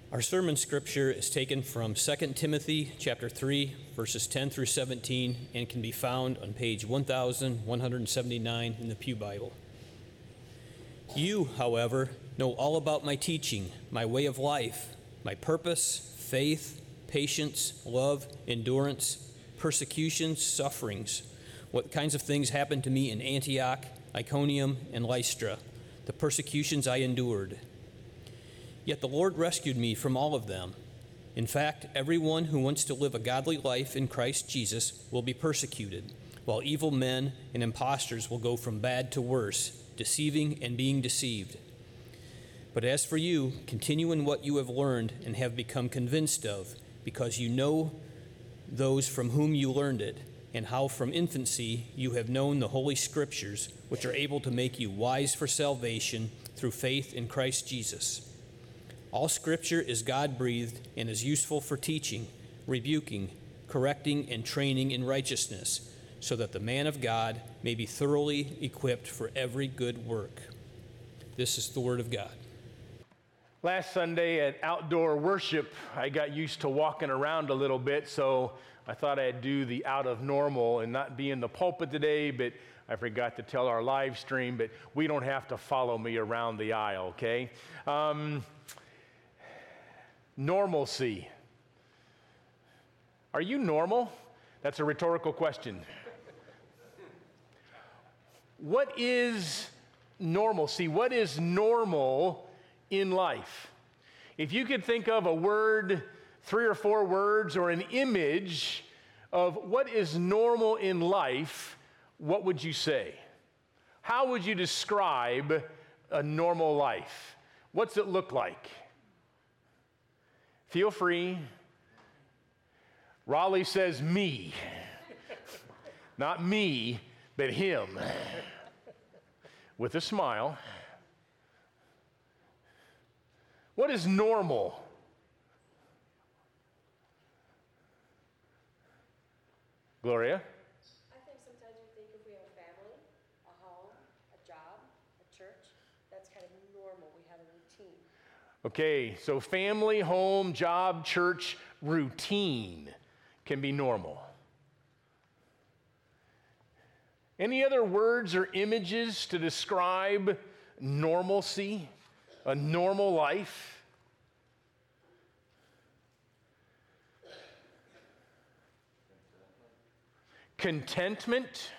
Our sermon scripture is taken from 2 Timothy chapter 3, verses 10 through 17, and can be found on page 1179 in the Pew Bible. You, however, know all about my teaching, my way of life, my purpose, faith, patience, love, endurance, persecutions, sufferings, what kinds of things happened to me in Antioch, Iconium, and Lystra, the persecutions I endured. Yet the Lord rescued me from all of them. In fact, everyone who wants to live a godly life in Christ Jesus will be persecuted, while evil men and impostors will go from bad to worse, deceiving and being deceived. But as for you, continue in what you have learned and have become convinced of, because you know those from whom you learned it, and how from infancy you have known the Holy Scriptures, which are able to make you wise for salvation through faith in Christ Jesus. All Scripture is God-breathed and is useful for teaching, rebuking, correcting, and training in righteousness, so that the man of God may be thoroughly equipped for every good work. This is the Word of God. Last Sunday at outdoor worship, I got used to walking around a little bit, so I thought I'd do the out of normal and not be in the pulpit today, but I forgot to tell our live stream, but we don't have to follow me around the aisle, okay? Normalcy. Are you normal? That's a rhetorical question. What is normalcy? What is normal in life? If you could think of a word, 3 or 4 words, or an image of what is normal in life, what would you say? How would you describe a normal life? What's it look like? Feel free. Raleigh says me. Not me, but him. With a smile. What is normal? Gloria? I think sometimes we think if we have a family, a home, a job, a church, that's kind of normal. We have a routine. Okay, so family, home, job, church, routine can be normal. Any other words or images to describe normalcy, a normal life? Contentment.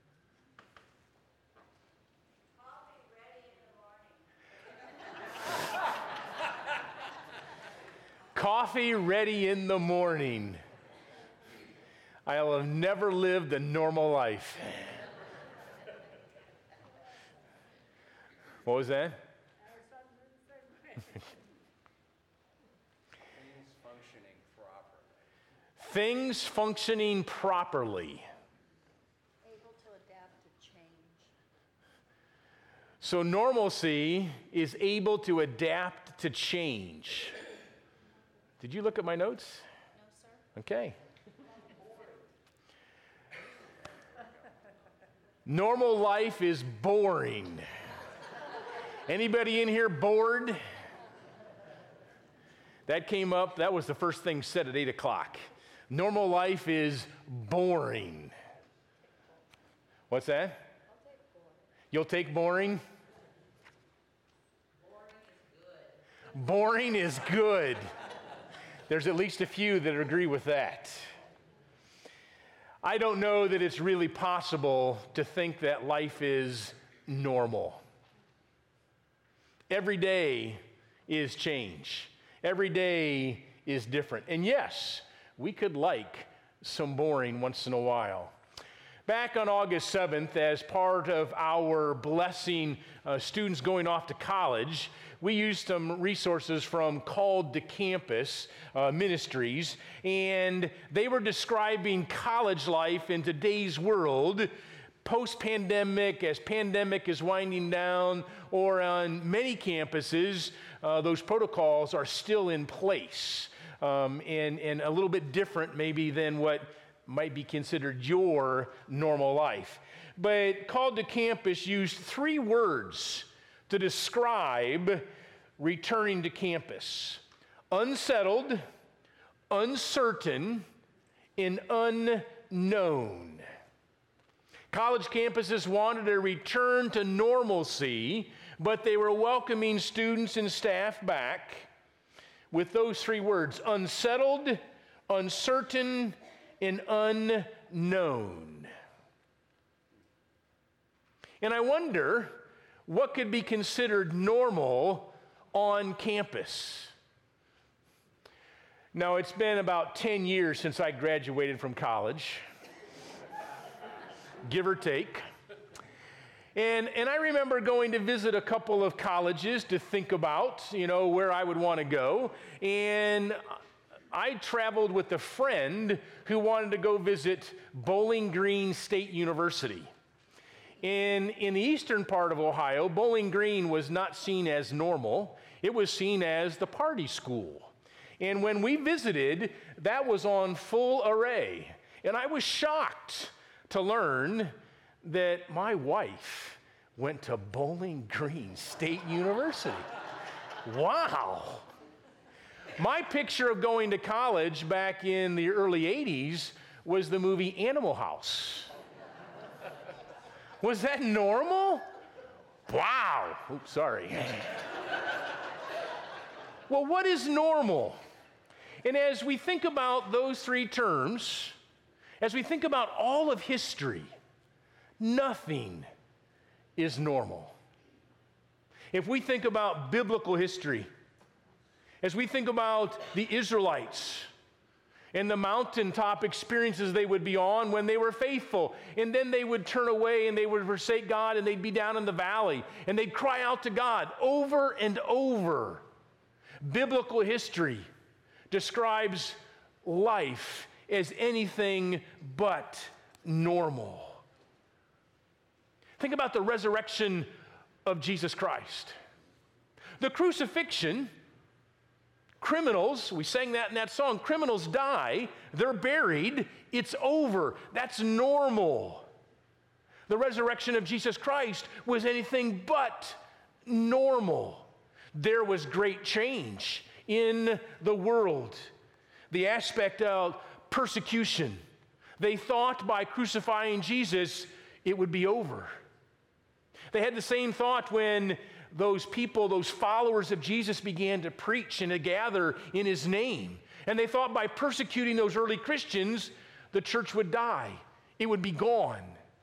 Coffee ready in the morning. I'll have never lived a normal life. What was that? Things functioning properly. Things functioning properly. Able to adapt to change. So normalcy is able to adapt to change. Did you look at my notes? No, sir. Okay. Normal life is boring. Anybody in here bored? That came up, that was the first thing said at 8 o'clock. Normal life is boring. What's that? I'll take boring. You'll take boring? Boring is good. Boring is good. There's at least a few that agree with that. I don't know that it's really possible to think that life is normal. Every day is change. Every day is different. And yes, we could like some boring once in a while. Back on August 7th, as part of our blessing students going off to college, we used some resources from Called to Campus Ministries, and they were describing college life in today's world, post-pandemic, as pandemic is winding down, or on many campuses, those protocols are still in place, and a little bit different maybe than what might be considered your normal life. But Called to Campus used 3 words to describe returning to campus: unsettled, uncertain, and unknown. College campuses wanted a return to normalcy, but they were welcoming students and staff back with those three words: unsettled, uncertain, and unknown. And I wonder what could be considered normal on campus. Now, it's been about 10 years since I graduated from college, give or take. And I remember going to visit a couple of colleges to think about, where I would want to go. And I traveled with a friend who wanted to go visit Bowling Green State University. In the eastern part of Ohio, Bowling Green was not seen as normal. It was seen as the party school. And when we visited, that was on full array. And I was shocked to learn that my wife went to Bowling Green State University. Wow. My picture of going to college back in the early 80s was the movie Animal House. Was that normal? Wow. Oops, sorry. Well, what is normal? And as we think about those three terms, as we think about all of history, nothing is normal. If we think about biblical history, as we think about the Israelites and the mountaintop experiences they would be on when they were faithful, and then they would turn away and they would forsake God, and they'd be down in the valley and they'd cry out to God over and over. Biblical history describes life as anything but normal. Think about the resurrection of Jesus Christ. The crucifixion, criminals, we sang that in that song, criminals die, they're buried, it's over. That's normal. The resurrection of Jesus Christ was anything but normal. There was great change in the world. The aspect of persecution. They thought by crucifying Jesus, it would be over. They had the same thought when those people, those followers of Jesus began to preach and to gather in his name. And they thought by persecuting those early Christians, the church would die. It would be gone.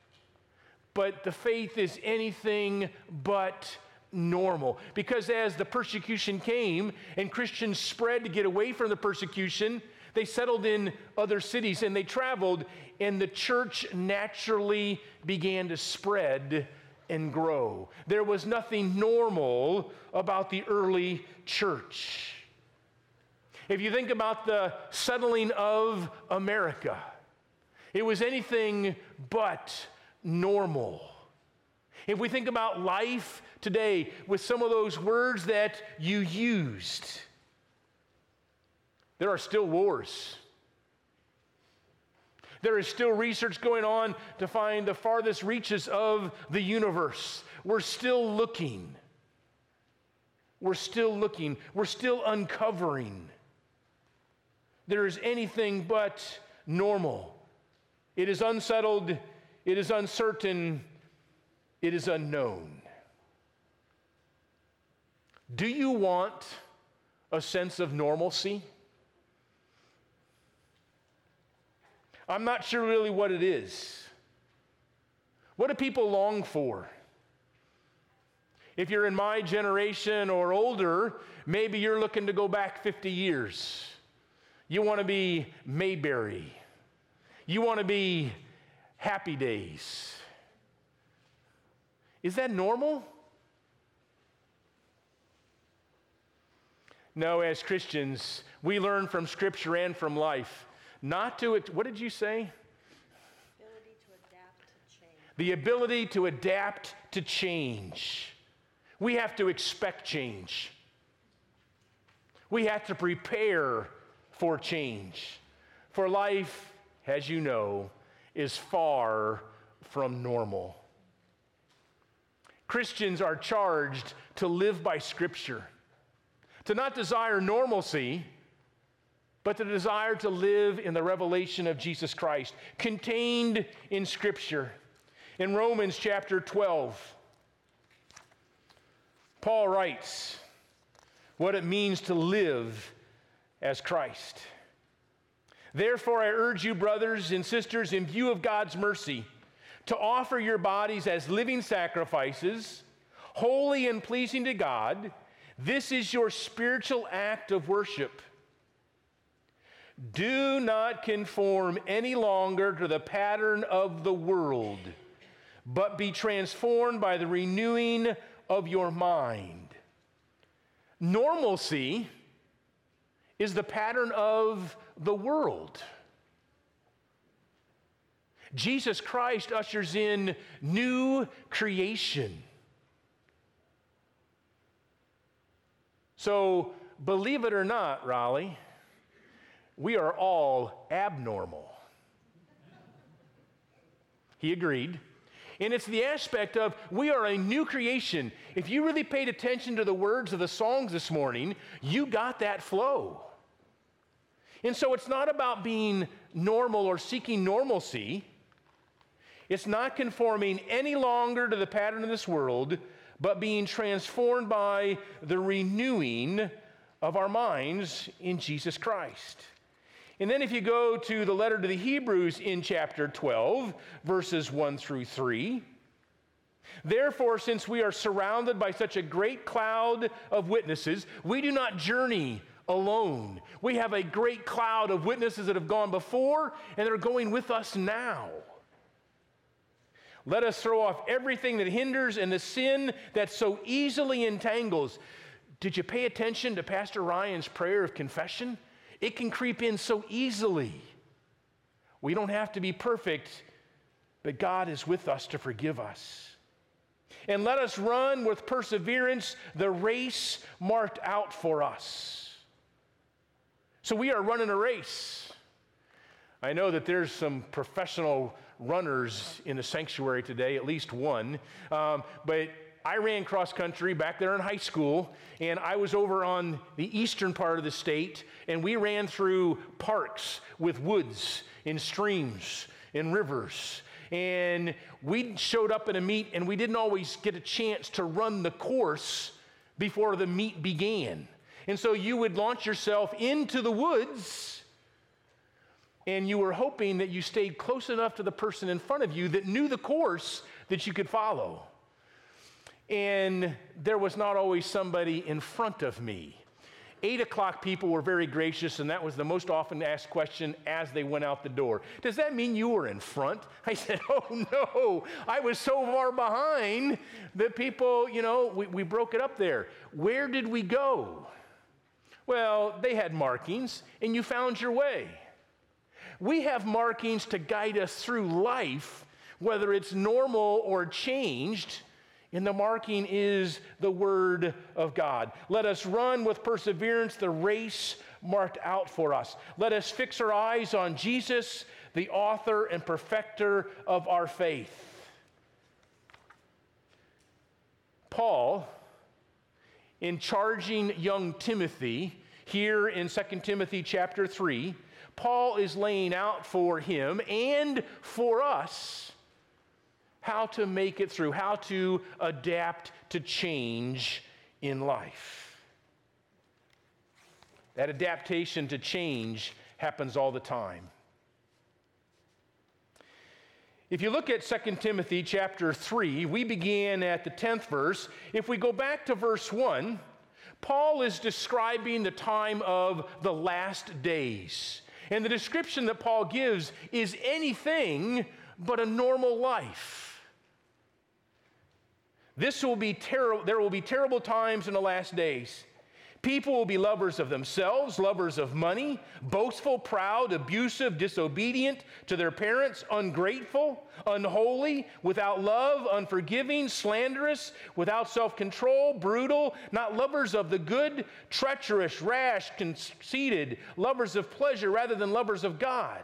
But the faith is anything but normal. Because as the persecution came and Christians spread to get away from the persecution, they settled in other cities and they traveled, and the church naturally began to spread and grow. There was nothing normal about the early church. If you think about the settling of America, it was anything but normal. If we think about life today with some of those words that you used, there are still wars. There is still research going on to find the farthest reaches of the universe. We're still looking. We're still looking. We're still uncovering. There is anything but normal. It is unsettled. It is uncertain. It is unknown. Do you want a sense of normalcy? I'm not sure really what it is. What do people long for? If you're in my generation or older, maybe you're looking to go back 50 years. You want to be Mayberry. You want to be Happy Days. Is that normal? No, as Christians, we learn from Scripture and from life not to, what did you say? Ability to adapt to change. The ability to adapt to change. We have to expect change. We have to prepare for change. For life, as you know, is far from normal. Christians are charged to live by Scripture. to not desire normalcy, but the desire to live in the revelation of Jesus Christ, contained in Scripture. In Romans chapter 12, Paul writes what it means to live as Christ. Therefore, I urge you, brothers and sisters, in view of God's mercy, to offer your bodies as living sacrifices, holy and pleasing to God. This is your spiritual act of worship. Do not conform any longer to the pattern of the world, but be transformed by the renewing of your mind. Normalcy is the pattern of the world. Jesus Christ ushers in new creation. So, believe it or not, Raleigh, we are all abnormal. He agreed. And it's the aspect of we are a new creation. If you really paid attention to the words of the songs this morning, you got that flow. And so it's not about being normal or seeking normalcy. It's not conforming any longer to the pattern of this world, but being transformed by the renewing of our minds in Jesus Christ. And then if you go to the letter to the Hebrews in chapter 12, verses 1 through 3, therefore, since we are surrounded by such a great cloud of witnesses, we do not journey alone. We have a great cloud of witnesses that have gone before and that are going with us now. Let us throw off everything that hinders and the sin that so easily entangles. Did you pay attention to Pastor Ryan's prayer of confession? It can creep in so easily. We don't have to be perfect, but God is with us to forgive us. And let us run with perseverance the race marked out for us. So we are running a race. I know that there's some professional runners in the sanctuary today, at least one. But I ran cross country back there in high school, and I was over on the eastern part of the state, and we ran through parks with woods and streams and rivers. And we showed up in a meet, and we didn't always get a chance to run the course before the meet began. And so you would launch yourself into the woods, and you were hoping that you stayed close enough to the person in front of you that knew the course that you could follow. And there was not always somebody in front of me. 8 o'clock people were very gracious, and that was the most often asked question as they went out the door. Does that mean you were in front? I said, oh no, I was so far behind that people, we broke it up there. Where did we go? Well, they had markings, and you found your way. We have markings to guide us through life, whether it's normal or changed, and the marking is the Word of God. Let us run with perseverance the race marked out for us. Let us fix our eyes on Jesus, the author and perfecter of our faith. Paul, in charging young Timothy, here in 2 Timothy chapter 3, Paul is laying out for him and for us how to make it through, how to adapt to change in life. That adaptation to change happens all the time. If you look at 2 Timothy chapter 3, we began at the 10th verse. If we go back to verse 1, Paul is describing the time of the last days. And the description that Paul gives is anything but a normal life. There will be terrible times in the last days. People will be lovers of themselves, lovers of money, boastful, proud, abusive, disobedient to their parents, ungrateful, unholy, without love, unforgiving, slanderous, without self-control, brutal, not lovers of the good, treacherous, rash, conceited, lovers of pleasure rather than lovers of God.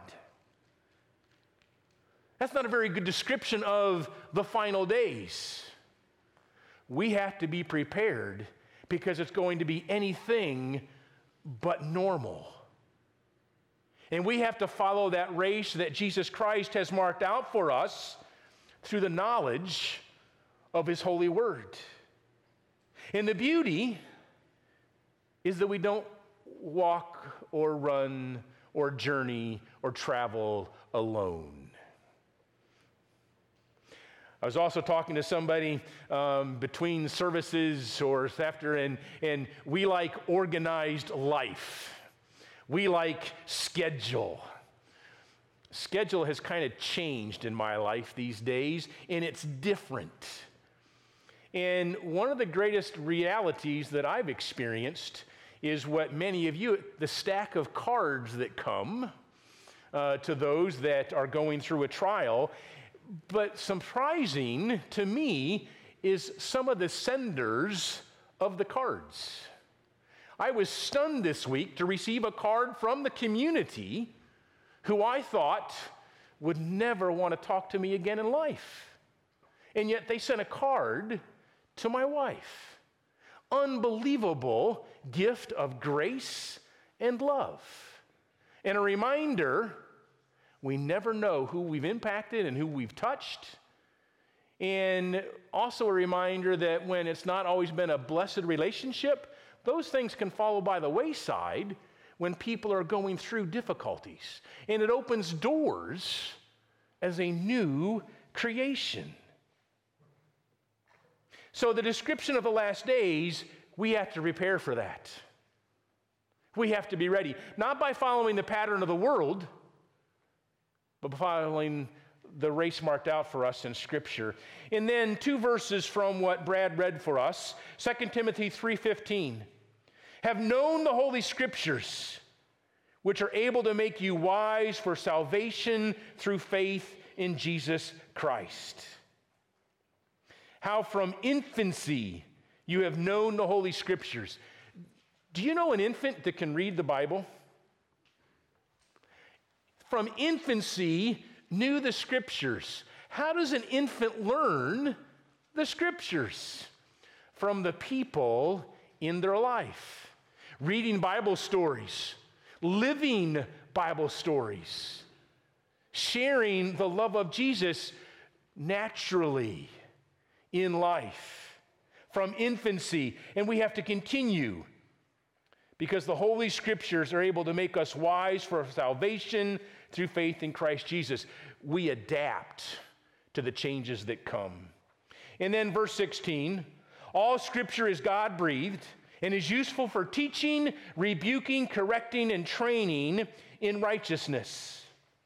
That's not a very good description of the final days. We have to be prepared because it's going to be anything but normal. And we have to follow that race that Jesus Christ has marked out for us through the knowledge of his holy word. And the beauty is that we don't walk or run or journey or travel alone. I was also talking to somebody between services or after, and we like organized life. We like schedule. Schedule has kind of changed in my life these days, and it's different. And one of the greatest realities that I've experienced is what many of you, the stack of cards that come to those that are going through a trial. But surprising to me is some of the senders of the cards. I was stunned this week to receive a card from the community who I thought would never want to talk to me again in life. And yet they sent a card to my wife. Unbelievable gift of grace and love. And a reminder, we never know who we've impacted and who we've touched. And also a reminder that when it's not always been a blessed relationship, those things can fall by the wayside when people are going through difficulties. And it opens doors as a new creation. So the description of the last days, we have to prepare for that. We have to be ready, not by following the pattern of the world, but following the race marked out for us in Scripture. And then 2 verses from what Brad read for us, 2 Timothy 3:15. Have known the Holy Scriptures, which are able to make you wise for salvation through faith in Jesus Christ. How from infancy you have known the Holy Scriptures. Do you know an infant that can read the Bible? From infancy, knew the Scriptures. How does an infant learn the Scriptures? From the people in their life. Reading Bible stories, living Bible stories, sharing the love of Jesus naturally in life. From infancy, and we have to continue because the Holy Scriptures are able to make us wise for salvation through faith in Christ Jesus. We adapt to the changes that come. And then verse 16, all Scripture is God-breathed and is useful for teaching, rebuking, correcting, and training in righteousness.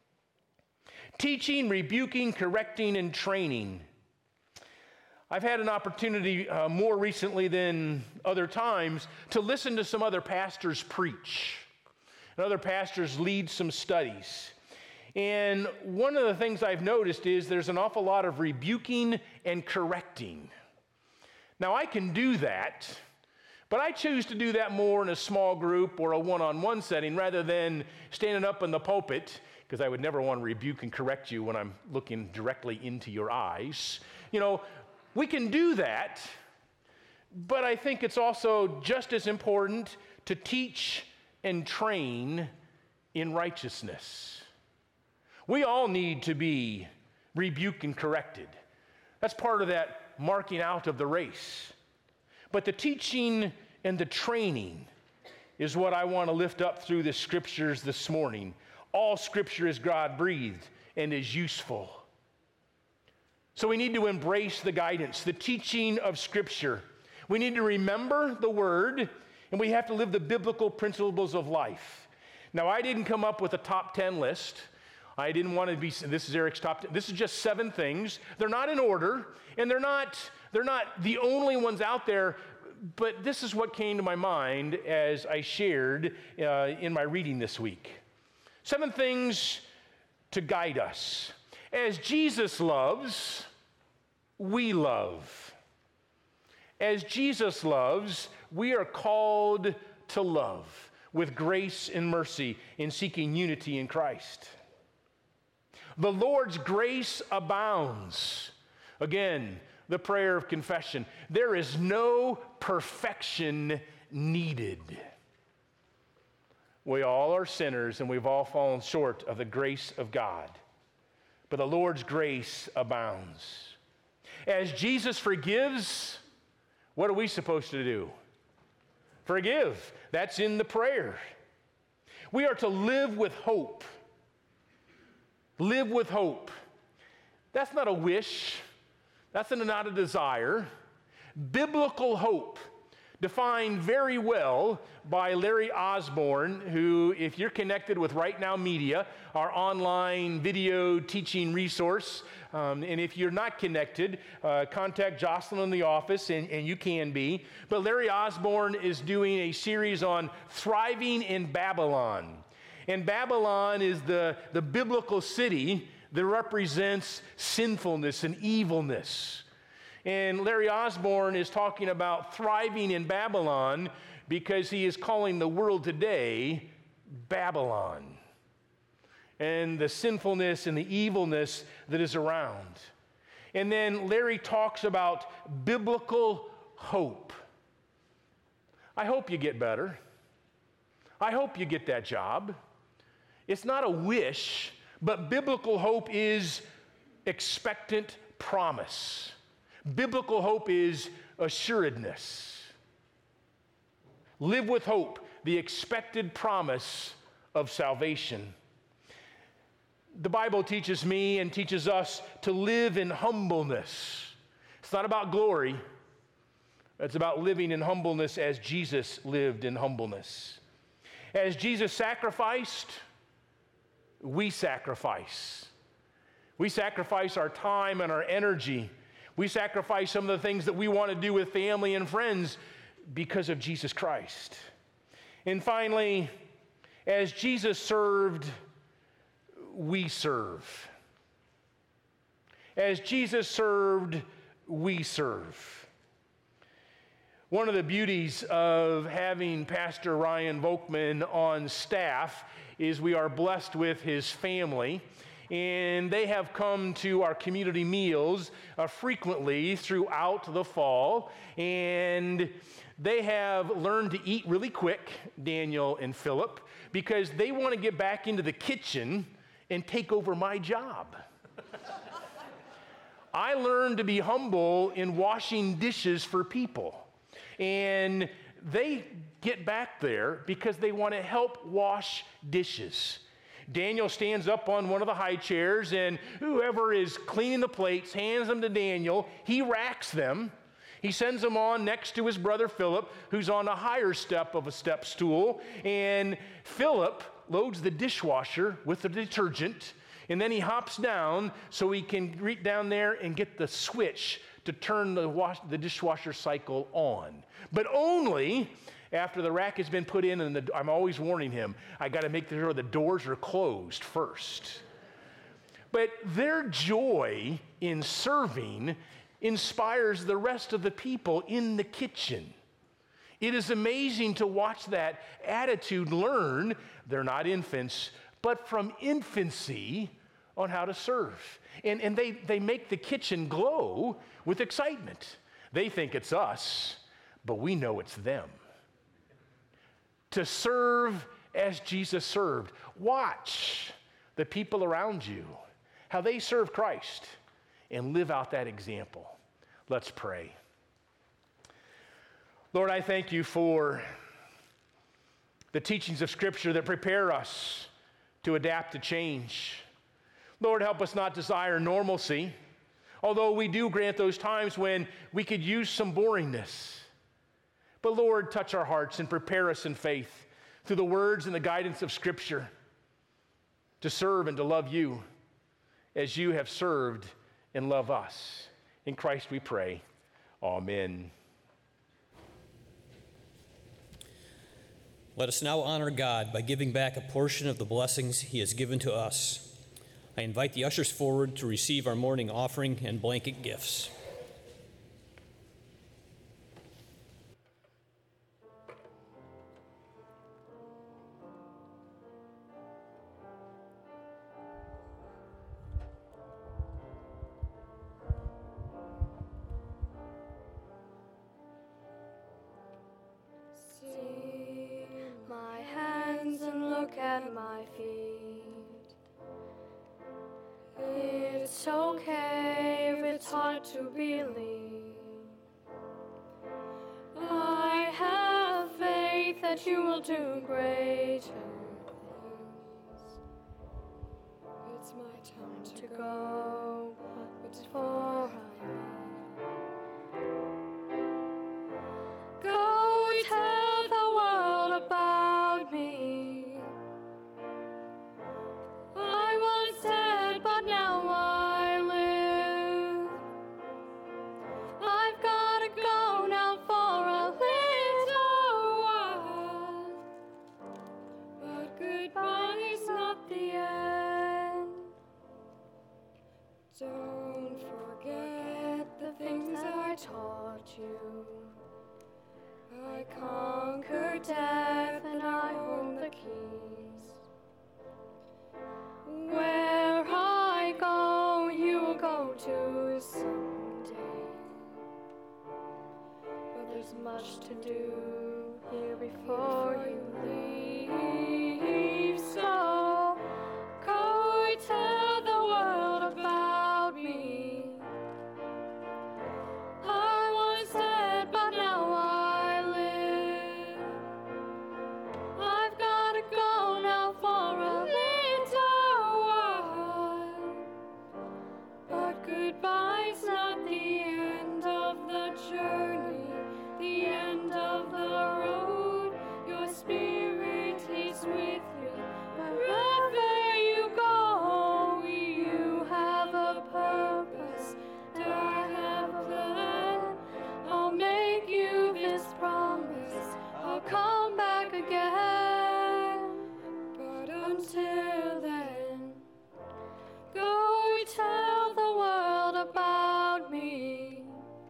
Teaching, rebuking, correcting, and training. I've had an opportunity more recently than other times to listen to some other pastors preach. And other pastors lead some studies. And one of the things I've noticed is there's an awful lot of rebuking and correcting. Now, I can do that, but I choose to do that more in a small group or a one-on-one setting rather than standing up in the pulpit, because I would never want to rebuke and correct you when I'm looking directly into your eyes. You know, we can do that, but I think it's also just as important to teach and train in righteousness. We all need to be rebuked and corrected. That's part of that marking out of the race. But the teaching and the training is what I want to lift up through the Scriptures this morning. All Scripture is God-breathed and is useful. So we need to embrace the guidance, the teaching of Scripture. We need to remember the Word, and we have to live the biblical principles of life. Now, I didn't come up with a top 10 list. I didn't want to be, this is Eric's top 10. This is just 7 things. They're not in order, and they're not the only ones out there, but this is what came to my mind as I shared in my reading this week. 7 things to guide us. As Jesus loves, we love. As Jesus loves, we are called to love with grace and mercy in seeking unity in Christ. The Lord's grace abounds. Again, the prayer of confession. There is no perfection needed. We all are sinners and we've all fallen short of the grace of God. But the Lord's grace abounds. As Jesus forgives, what are we supposed to do? Forgive. That's in the prayer. We are to live with hope. Live with hope. That's not a wish. That's not a desire. Biblical hope, defined very well by Larry Osborne, who, if you're connected with Right Now Media, our online video teaching resource, and if you're not connected, contact Jocelyn in the office, and you can be. But Larry Osborne is doing a series on thriving in Babylon. And Babylon is the biblical city that represents sinfulness and evilness. And Larry Osborne is talking about thriving in Babylon because he is calling the world today Babylon, and the sinfulness and the evilness that is around. And then Larry talks about biblical hope. I hope you get better. I hope you get that job. It's not a wish, but biblical hope is expectant promise. Biblical hope is assuredness. Live with hope, the expected promise of salvation. The Bible teaches me and teaches us to live in humbleness. It's not about glory. It's about living in humbleness as Jesus lived in humbleness. As Jesus sacrificed, we sacrifice. We sacrifice our time and our energy. We sacrifice some of the things that we want to do with family and friends because of Jesus Christ. And finally, as Jesus served, we serve. As Jesus served, we serve. One of the beauties of having Pastor Ryan Volkman on staff is we are blessed with his family, and they have come to our community meals frequently throughout the fall, and they have learned to eat really quick, Daniel and Philip, because they want to get back into the kitchen and take over my job. I learned to be humble in washing dishes for people, and they get back there because they want to help wash dishes. Daniel stands up on one of the high chairs, and whoever is cleaning the plates hands them to Daniel. He racks them. He sends them on next to his brother Philip, who's on a higher step of a step stool. And Philip loads the dishwasher with the detergent, and then he hops down so he can reach down there and get the switch to turn the dishwasher cycle on. But only after the rack has been put in, and I'm always warning him, I got to make sure the doors are closed first. But their joy in serving inspires the rest of the people in the kitchen. It is amazing to watch that attitude learn, they're not infants, but from infancy on how to serve. And they make the kitchen glow with excitement. They think it's us, but we know it's them. To serve as Jesus served. Watch the people around you, how they serve Christ, and live out that example. Let's pray. Lord, I thank you for the teachings of Scripture that prepare us to adapt to change. Lord, help us not desire normalcy, although we do grant those times when we could use some boringness. But Lord, touch our hearts and prepare us in faith through the words and the guidance of Scripture to serve and to love you as you have served and love us. In Christ we pray. Amen. Let us now honor God by giving back a portion of the blessings he has given to us. I invite the ushers forward to receive our morning offering and blanket gifts. hands and look at my feet. It's okay if it's hard to believe. I have faith that you will do greater things. It's my time to go, but before I leave, go tell the world about me. I once dead, but now I live. I've gotta go now for a little while, but goodbye's not the end. Don't forget the things I taught you. I conquered death and I hold the keys. Where I go, you will go to someday. But there's much to do here before you leave. So go tell the world about me. I was dead, but now I live. I've gotta go now for a little while, but goodbye's not the end of the journey, the end of the road. Your spirit is with you wherever you go. You have a purpose, and I have a plan. I'll make you this promise, I'll come back again. But until then, go tell the world about me.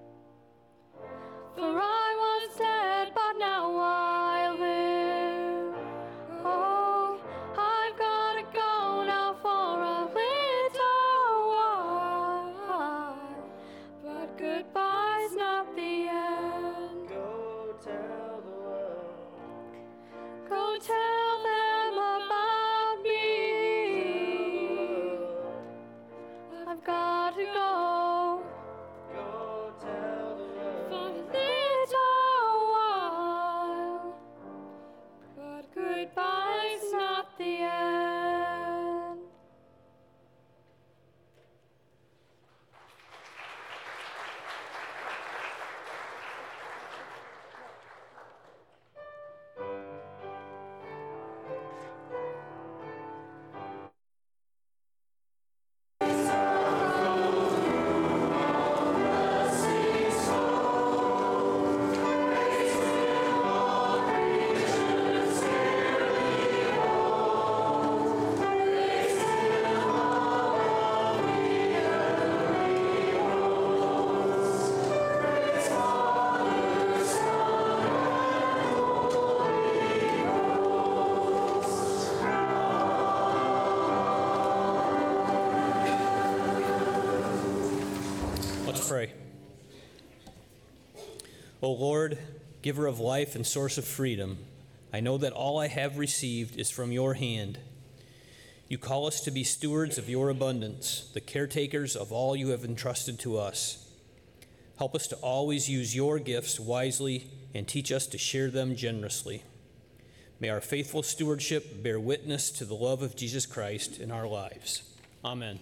For I was dead, but now I live. Oh, I've gotta go now for a little while, but goodbye's not the end. Go tell the world. Go tell them about me. I've got to go Go tell the world. for a little while, but goodbye's not the end. Let's pray. O Lord, giver of life and source of freedom, I know that all I have received is from your hand. You call us to be stewards of your abundance, the caretakers of all you have entrusted to us. Help us to always use your gifts wisely and teach us to share them generously. May our faithful stewardship bear witness to the love of Jesus Christ in our lives. Amen.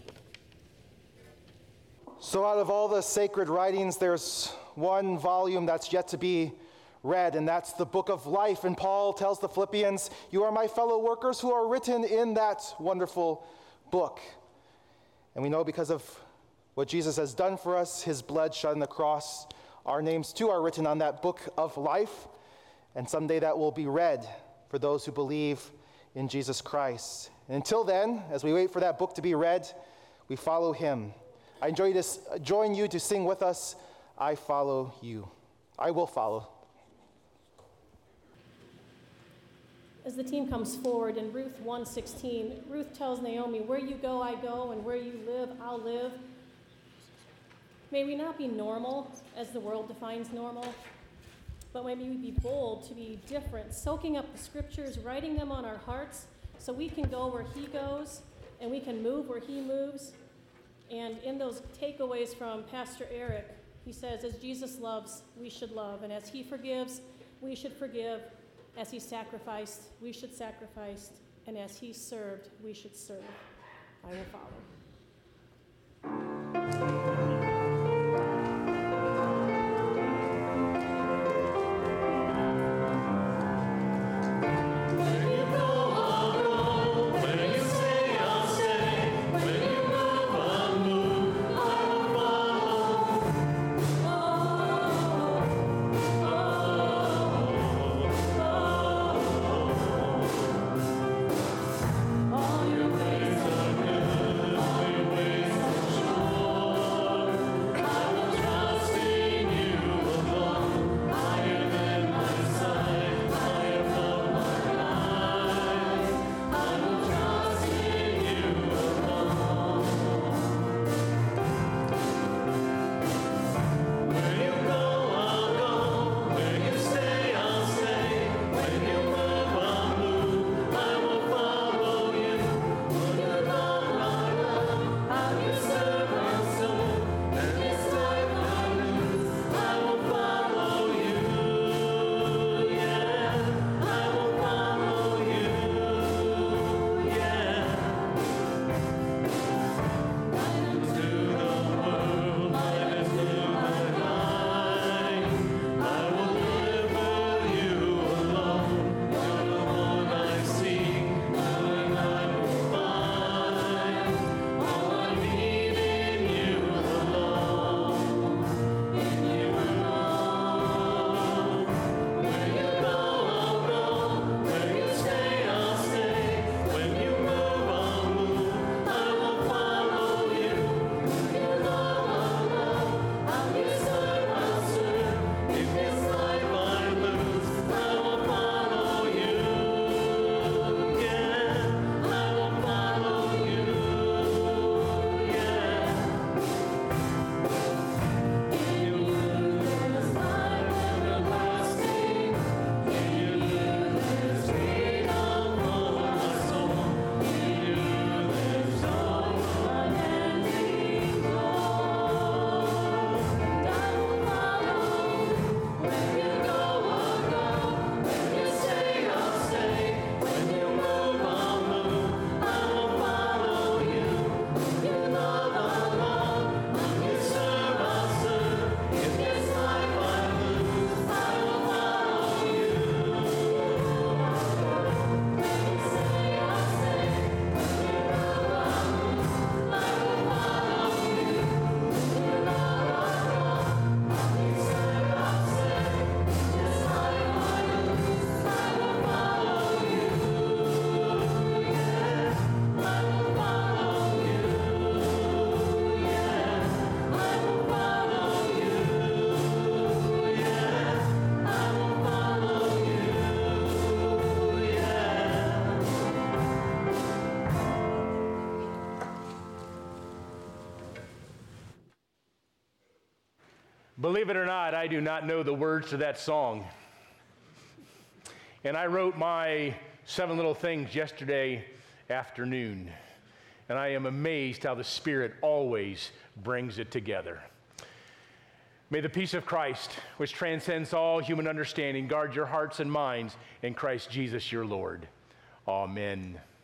So out of all the sacred writings, there's one volume that's yet to be read, and that's the book of life. And Paul tells the Philippians, you are my fellow workers who are written in that wonderful book. And we know because of what Jesus has done for us, his blood shed on the cross, our names too are written on that book of life. And someday that will be read for those who believe in Jesus Christ. And until then, as we wait for that book to be read, we follow him. I join you to sing with us, I follow you. I will follow. As the team comes forward in Ruth 1:16, Ruth tells Naomi, where you go, I go, and where you live, I'll live. May we not be normal as the world defines normal. but may we be bold to be different, soaking up the scriptures, writing them on our hearts so we can go where he goes and we can move where he moves. And in those takeaways from Pastor Eric, he says, as Jesus loves, we should love. And as he forgives, we should forgive. As he sacrificed, we should sacrifice. And as he served, we should serve. I will follow. Believe it or not, I do not know the words to that song. And I wrote my 7 little things yesterday afternoon. And I am amazed how the Spirit always brings it together. May the peace of Christ, which transcends all human understanding, guard your hearts and minds in Christ Jesus your Lord. Amen.